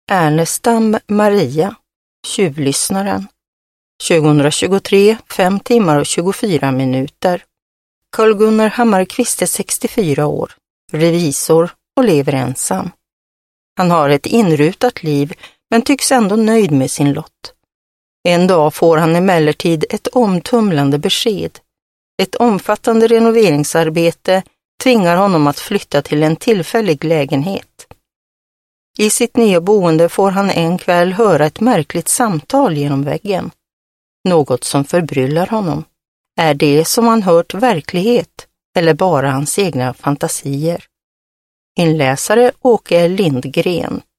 Ernestam Maria, Tjuvlyssnaren. 2023, 5 timmar och 24 minuter. Carl-Gunnar Hammarkvist är 64 år, revisor och lever ensam. Han har ett inrutat liv men tycks ändå nöjd med sin lott. En dag får han emellertid ett omtumlande besked. Ett omfattande renoveringsarbete tvingar honom att flytta till en tillfällig lägenhet. I sitt nya boende får han en kväll höra ett märkligt samtal genom väggen. Något som förbryllar honom. Är det som han hört verklighet eller bara hans egna fantasier? Inläsare Åke Lindgren.